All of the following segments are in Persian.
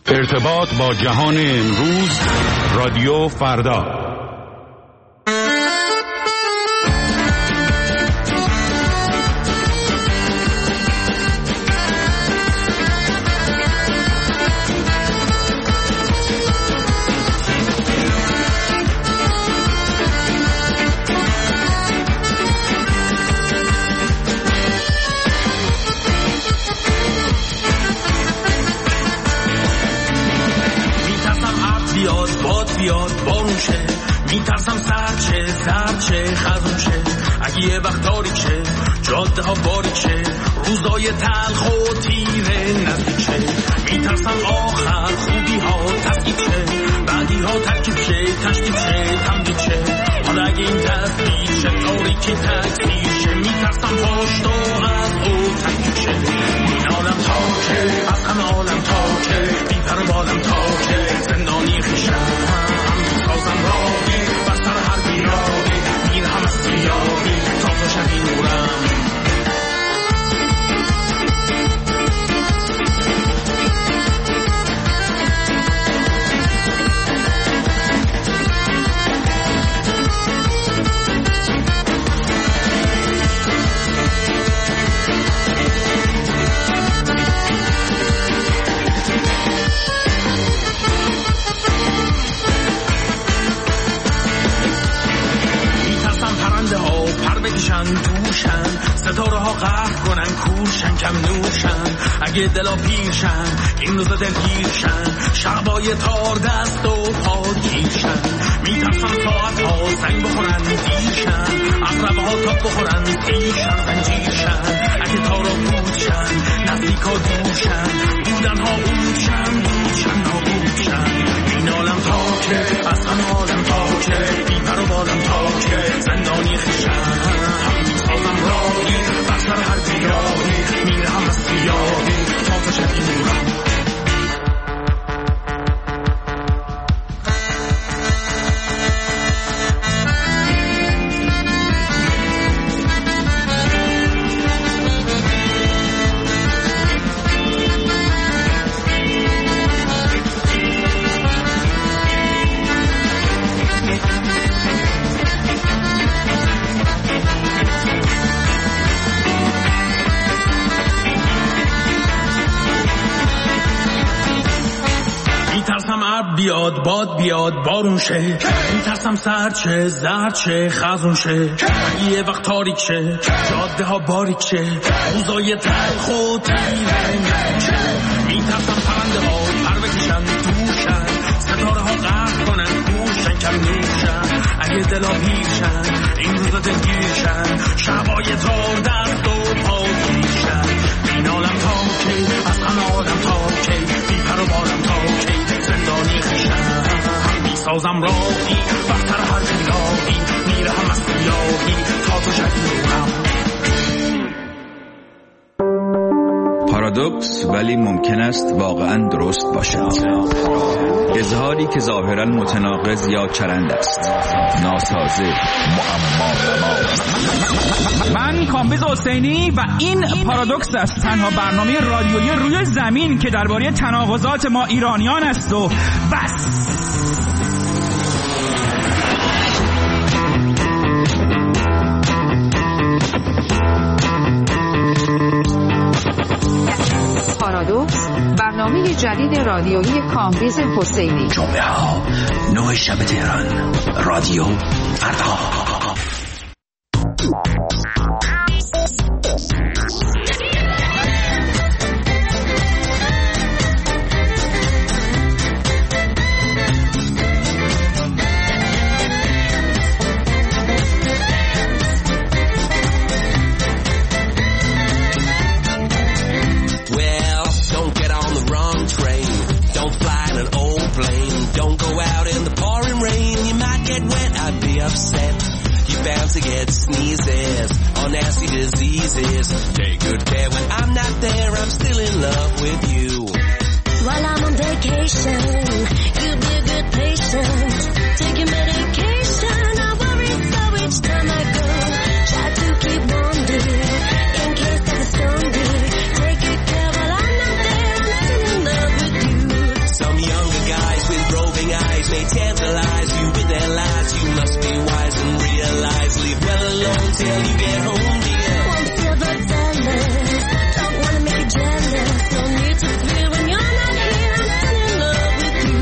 ارتباط با جهان امروز، رادیو فردا. میترسم سرچه خزون شه، اگه یه وقت تاریک شه، جاده ها باریک شه، روزای تلخ و تیره نزدیک شه. میترسم آخر خوبی ها تسکیب شه، بعدی ها ترکیب شه، تشکیب شه، تمدید شه. حالا اگه این تسبیل شه، تاریکی تکثیر شه، میترسم پاشتا از او تکیب شه. این عالم تاکه، از همه عالم تاکه، بیپر بالم تاکه، زندانی خیشم سازم راهی، بستر هر بیراهی، میرهم از سیاهی تا تو شبی نورم. دوشن ستاره ها قهر کنن، کورشن کم نورشن، اگه دلا پیرشن این روزا دلگیرشن، شعبای تار دست و پا گیرشن. میترسم ساعت ها سنگ بخورن دیرشن، عقربه ها تاب بخورن تیرشن زنجیرشن، اگه تارا بودشن نزدیک ها دورشن، بودن ها بودشن بودشن نابودشن. این عالم تاکه، از همه عالم تاکه، بیپر و بالم تاکه، زندانی خیشن سازم راهی، بستر هر بیراهی، میرهم از سیاهی تا تو شبی نورم. بیاد باد بیاد بارون شه، میترسم سرچه زرچه خزون شه، یه وقت تاریک شه، جاده ها باریک شه، روزای تلخ و تیره شه. میترسم پرنده ها پر بکشن دوشن، ستاره ها قهر کنن گوشن کم نورشن، اگه دلا پیرشن این روزا دلگیرشن، شبای تار دست و پا گیرشن. این عالم تاکی، از همه عالم تاکی، بیپر و بالم تاکی، زندانی خیشم سازم راهی، بستر هر بیراهی، میرهم از سیاهی تا تو شبی نورم. پارادوکس ولی ممکن است واقعا درست باشد. اظهاری که ظاهرا متناقض یا چرند است، ناسازه، معما. من کامبیز حسینی و این پارادوکس است، تنها برنامه رادیویی روی زمین که درباره تناقضات ما ایرانیان است و بس. پارادوکس، برنامه جدید رادیویی کامبیز حسینی. جمعه ها 9 شب تهران، رادیو فردا. To get sneezes or nasty diseases. Take good care when I'm not there, I'm still in love with you. While I'm on vacation, you be a good patient. Take your medication, I worry so each time I go. Try to keep warm, dear, in case there's a storm, dear. Take good care while I'm not there, I'm still in love with you. So may tantalize you with their lies. You must be wise and realize. Leave well alone till you get home, dear. One silver dollar, don't wanna make you jealous. No need to feel when you're not here. I'm still in love with you.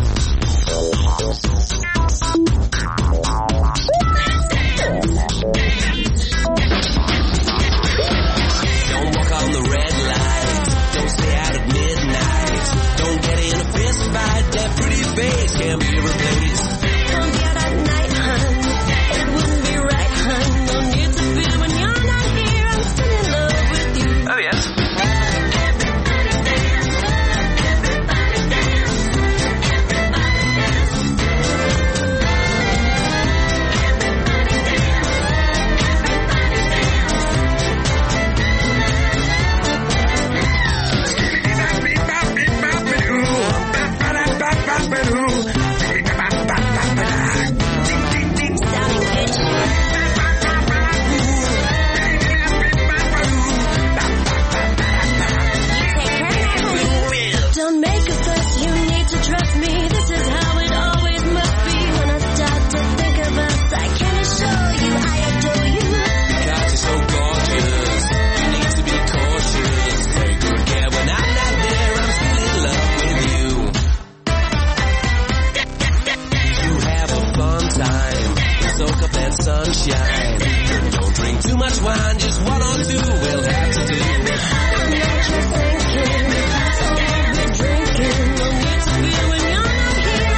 Don't walk on the red light. Don't stay out at midnight. Don't get in a fist fight. That pretty face can't be replaced. Don't get at night, hun. It wouldn't be right, hun. No need to feel when you're not here. I'm still in love with you. Oh yes. Everybody dance. Everybody dance. Everybody dance. Everybody Don't make a fuss, you need to trust me. This is how it always must be. When I start to think of us, I can assure you I adore you. God, you're so gorgeous. You need to be cautious. Take good care when I'm not there. I'm still in love with you. You have a fun time. Soak up that sunshine. Don't drink too much wine. Just one or two we'll have to do. I know what you're thinking. So don't be drinking. No need to feel when you're not here.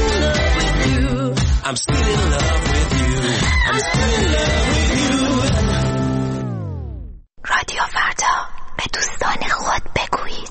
I'm still in love with you. I'm still in love with you. I'm still in love with you. رادیو فردا، به دوستان خود بگویید.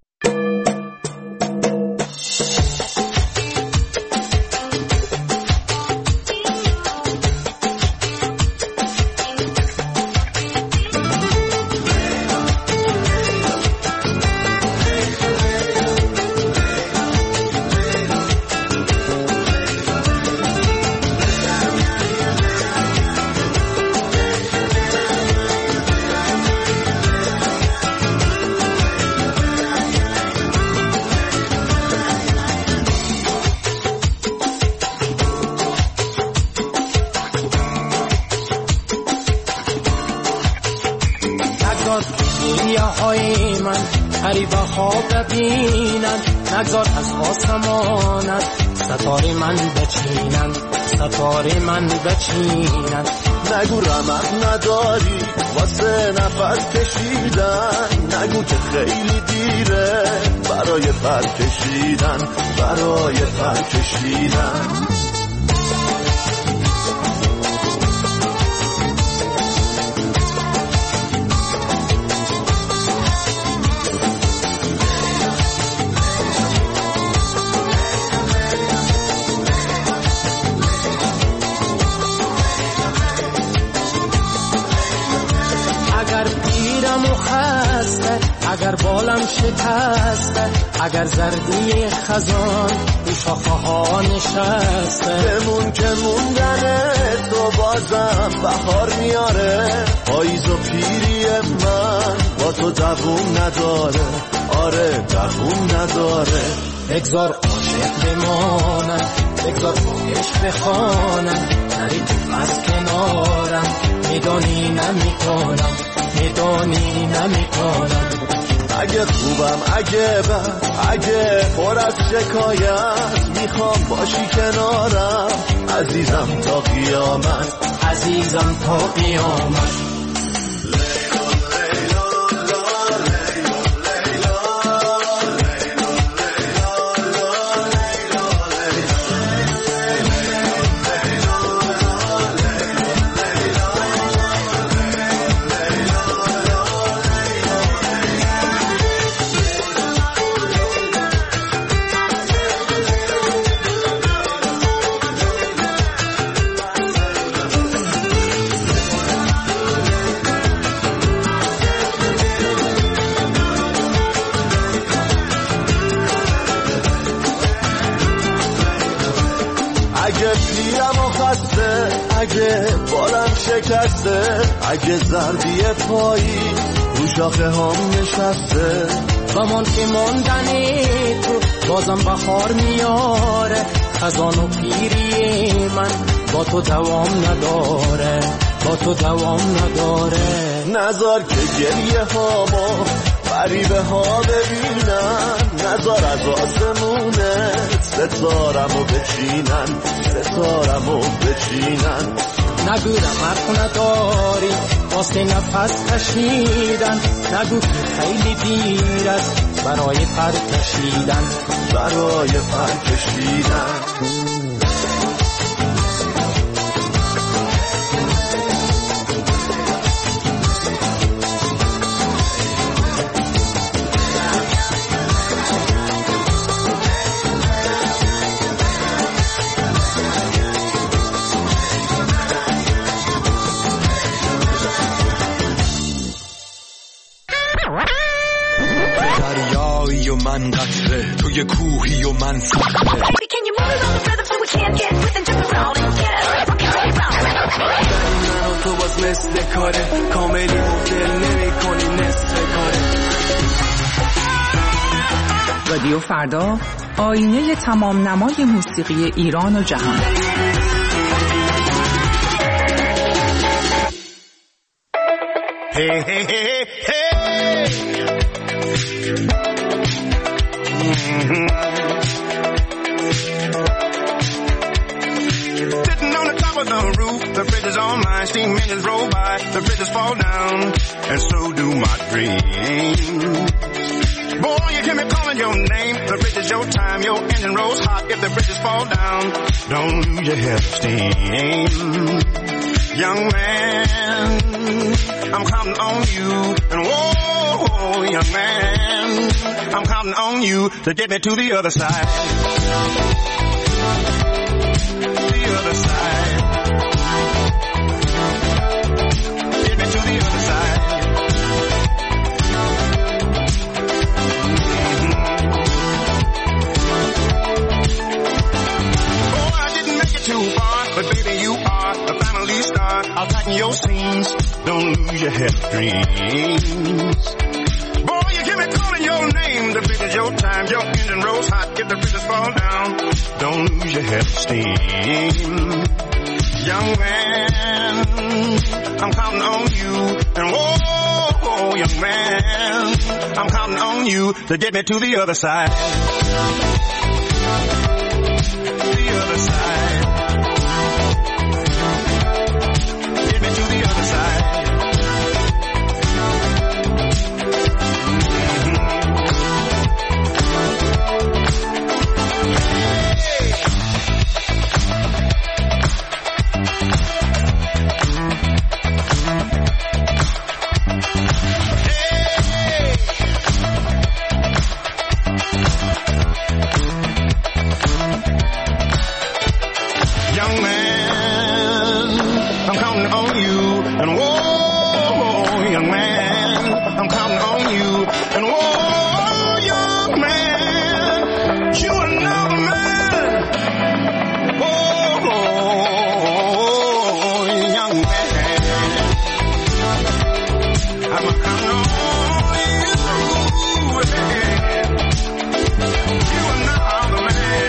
های من غریبه ها ببینن، نگذار از آسمانت ستاره من بچینن، ستاره من بچینن. نگو رمق نداری واسه نفس کشیدن، نگو که خیلی دیره برای پر کشیدن، برای پر کشیدن. اگر بالم شکسته، اگر زردی خزان رو شاخه ها نشسته، بمون که موندن تو بازم بهار میاره، پاییز و پیری من با تو دووم نداره، آره دووم نداره. بگذار عاشق بمانم، بگذار عشق بخوانم، نری تو از کنارم، میدانی نمیکنم، میدانی نمیکنم. اگه خوبم اگه بد اگه پر از شکایت، میخوام باشی کنارم عزیزم تا قیامت، عزیزم تا قیامت. اگه بالم شکسته، اگه زردی پایی رو شاخه هم نشسته، بمان که موندنی تو بازم بخار میاره، خزان و پیری من با تو دوام نداره، با تو دوام نداره. نذار که گریه ها ما غریبه ها ببینن، نذار از آسمونه ستارمو بچینن، ستارمو بچینن. نگو مرخ نداری واسه نفس کشیدن، نگو که خیلی دیر است برای پر کشیدن، برای پر کشیدن. دریایی و من قطره، توی کوهی و من صخره. من و تو باز مثل کاره، کاملی و دل نمی کنی نصف کاره. رادیو فردا، آینه تمام نمای موسیقی ایران و جهان. Hey, hey, hey, hey. Sitting on the top of the roof, the bridge is on mine. Steam engines roll by, the bridges fall down, and so do my dreams. Boy, you hear me calling your name. The bridge is your time, your engine rolls hot. If the bridges fall down, don't lose your head of steam. Young man, I'm counting on you, and whoa, young man, I'm counting on you to get me to the other side. The other side. Get me to the other side. Oh, I didn't make it too far, but baby you are a family star. I'll tighten your seams, don't lose your head of dreams. Boy, you hear me calling your name, the bridge is your time, your engine rolls hot, if the bridges fall down, don't lose your head of steam. Young man, I'm counting on you, and whoa, young man, I'm counting on you to get me to the other side. The other side. Get me to the other side. Young man, I'm counting on you, and whoa, young man, I'm counting on you, and whoa, young man, you another man, whoa, young man, I'm counting on you, you another man.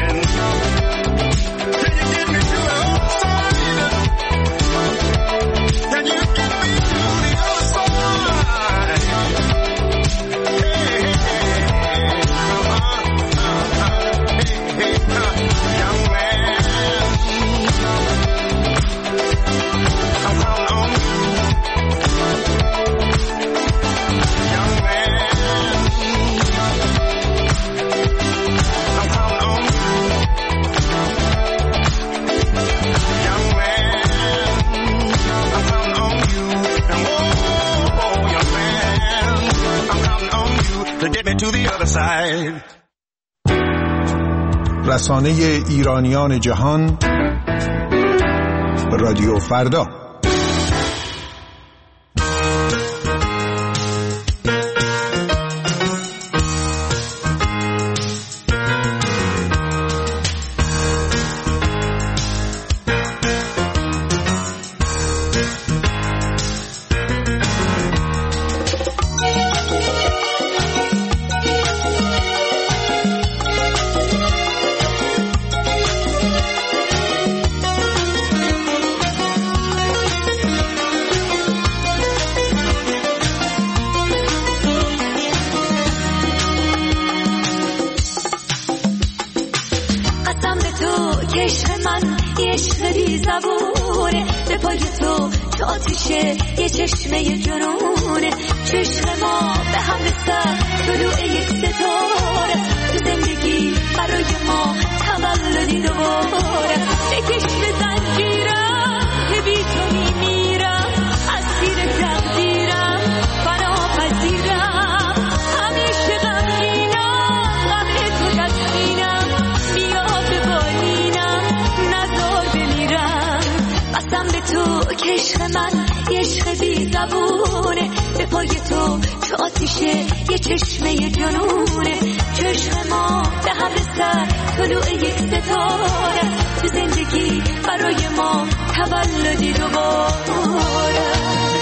رسانه ایرانیان جهان، رادیو فردا. که عشق من یه عشق بی زبونه، به پای تو چه آتیشه یه چشمه جنونه، چه عشق ما به هم رسد طلوع یک ستاره، تو زندگی برای ما تولدی دوباره، بکش به زنجیرم که بی تو میمیرم، اسیر تقدیرم فنا پذیرم، همیشه غمگینم غم تو تسکینم، بیا به بالینم نذار بمیرم، قسم به تو که عشق من یه عشق بی زبونه، به پای تو چه آتیشه یه چشمه جنونه، چه عشق ما به هم رسد طلوع یک ستاره، تو زندگی برای ما تولدی دوباره.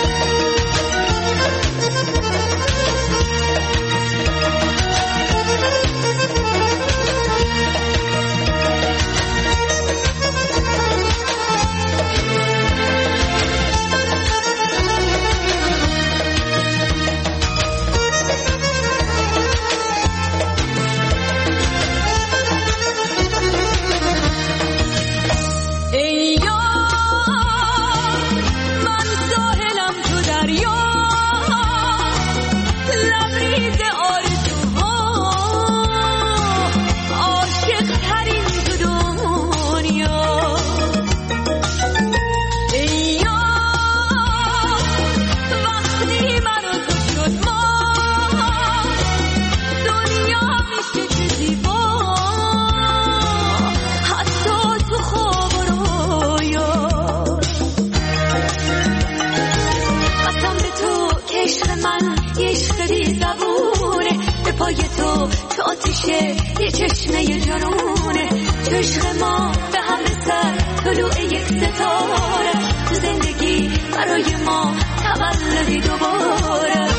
یه چشمه جنونه، چه عشق ما به هم رسد طلوع یک ستاره، تو زندگی برای ما تولدی دوباره.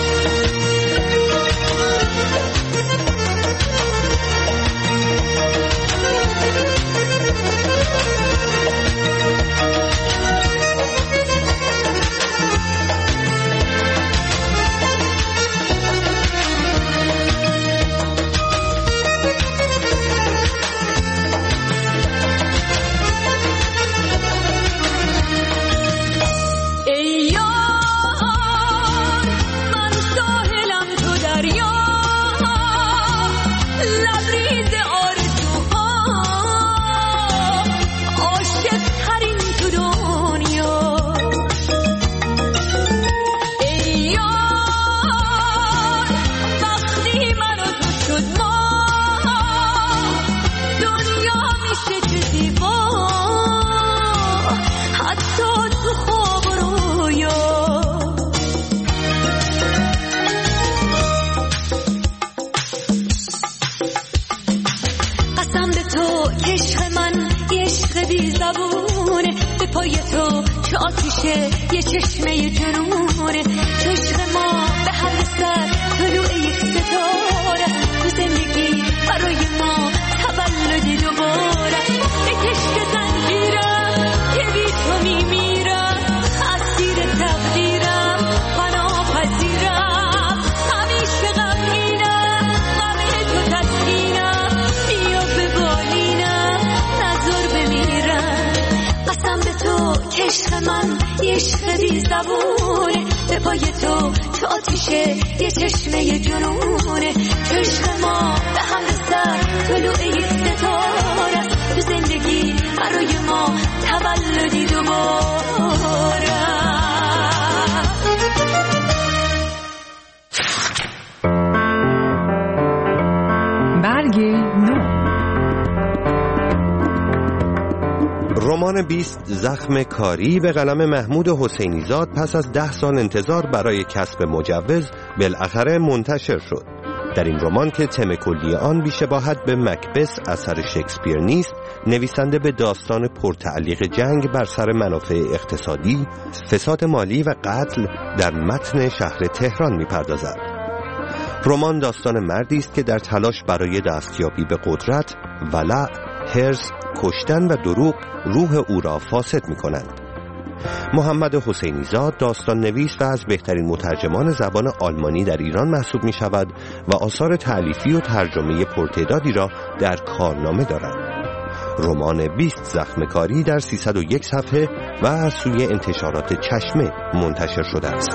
یه چشمه جنونه، چه عشق ما به هم رسد طلوع یک ستاره، تو زندگی برای ما تولدی دوباره، بکش به زنجیرم که بی تو میمیرم، اسیر تقدیرم فنا پذیرم، همیشه غمگینم غم تو تسکینم، بیا به بالینم نذار بمیرم، قسم به تو که عشق من یه عشق بی زبونه، به پای تو چه آتیشه یه چشمه جنونه، چه عشق ما به هم رسد طلوع یک ستاره، تو زندگی برای ما تولدی دوباره. برگ نو. رمان 20 زخم کاری به قلم محمود حسینیزاد پس از 10 سال انتظار برای کسب مجوز بالاخره منتشر شد. در این رمان که تم کلی آن بی‌شباهت به مکبث اثر شکسپیر نیست، نویسنده به داستان پرتعلیق جنگ بر سر منافع اقتصادی، فساد مالی و قتل در متن شهر تهران می‌پردازد. رمان داستان مردی است که در تلاش برای دستیابی به قدرت، ولع، حرص، کشتن و دروغ روح او را فاسد می‌کنند. محمد حسینیزاد داستان نویس و از بهترین مترجمان زبان آلمانی در ایران محسوب می شود و آثار تألیفی و ترجمه پرتعدادی را در کارنامه دارد. رمان 20 زخم کاری در 301 صفحه و از سوی انتشارات چشمه منتشر شده است.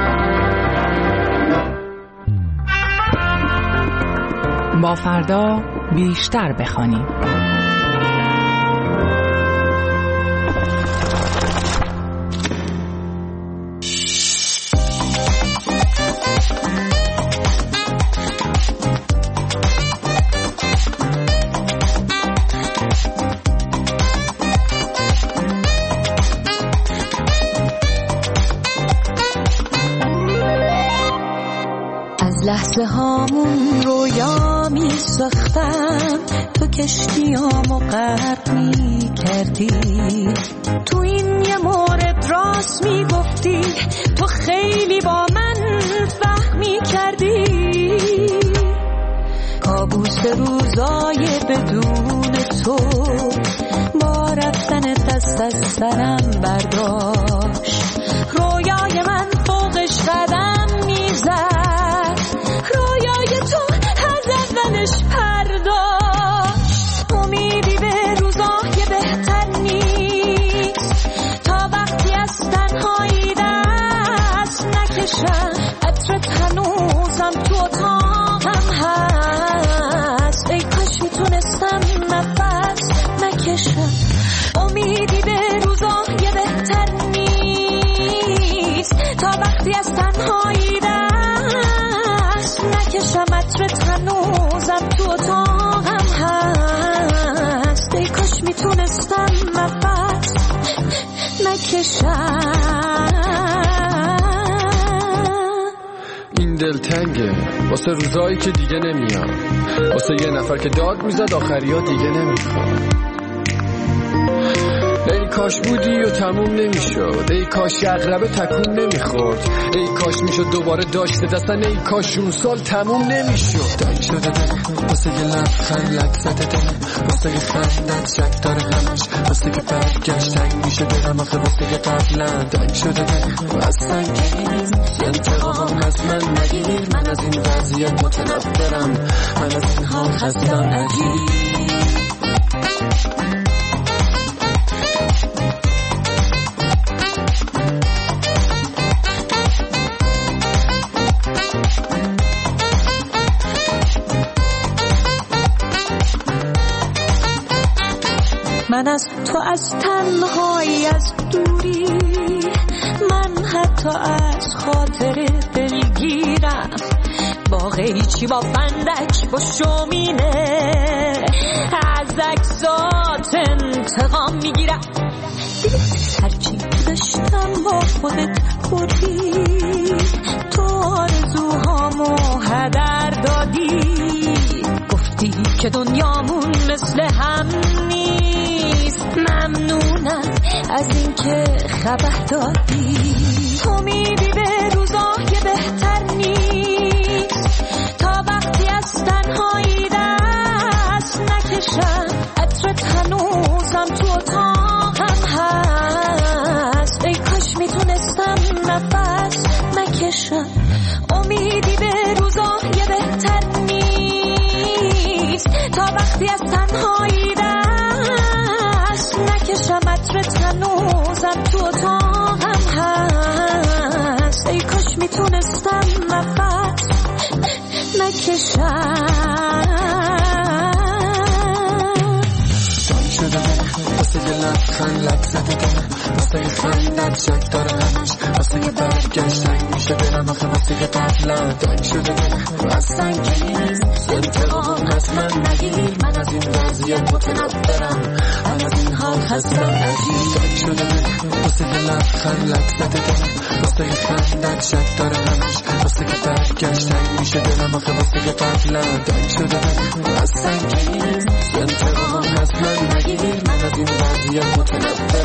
با فردا بیشتر بخوانیم. لحظه هامون رویا می ساختم، تو کشتیامو غرق می کردی، تو این یه مورد راست می گفتی، تو خیلی با من فهم می کردی. کابوس روزای بدون تو با رفتن دست از سرم برداشت، رویای من فوقش قدم می زد، رویای تو از اولش پرداشت. امیدی به روزای بهتر نیست تا وقتی از تنهایی دست نکشم، عطرت هنوزم تو اتاقم هست، ای کاش میتونستم نفس نکشم. امیدی به روزای بهتر نیست تا وقتی از تنهایی دست نکشم، عطرت هنوزم تو اتاقم هست، ای کاش میتونستم نفس نکشم. این دلتنگه واسه روزایی که دیگه نمیام، واسه یه نفر که داد میزد آخریا دیگه نمیخوام. ای کاش بودی و تموم نمیشد، ای کاش اغربه تکون نمیخورد، ای کاش میشد دوباره داشت دستن، ای کاش اون سال تموم نمیشد. دنگ شده دل واسه یه لبخند لک زده دل، واسه یه خندت شک داره همش، واسه که برگشت تنگ میشه دلم آخه، واسه که قبلا دنگ شده دل و از سنگین انتقام از من نگیر. من از این وضعیت متنفرم، من از این حال خستم نگیر. من از تو از تنهایی از دوری، من حتی از خاطر دلگیرم، با قیچی با فندک با شومینه از عکسات انتقام میگیرم. هرچی داشتم با خودت بردی، تو آرزوهامو هدر دادی، گفتی که دنیامون مثل هم نیست، ممنونم از این که خبر دادی. امیدی به روزای بهتر نیست تا وقتی از تنهایی دست نکشم، عطرت هنوزم تو اتاقم هست، ای کاش میتونستم نفس نکشم. امیدی به روزای بهتر نیست تا وقتی از تنهایی دست نکشم، عطرت هنوزم تو اتاقم هست، ای کاش میتونستم نفس نکشم. شده واسه یه لبخند لک زده دلم، واسه یه خندت شک داره همش، واسه یه برگشت تنگ میشه دلم آخه، واسه یه قبلا دنگ شده دلم و از سنگین انتقام از من نگیر. من از این وضعیت متنفرم، من از این حال خستم نگیر. دنگ شده دلم واسه یه لبخند لک زده دلم، واسه یه خندت شک داره همش، واسه یه برگشت تنگ میشه دلم آخه، واسه یه قبلا دنگ شده دلم و از سنگین انتقام از من نگیر. من از این وضعیت متنفرم،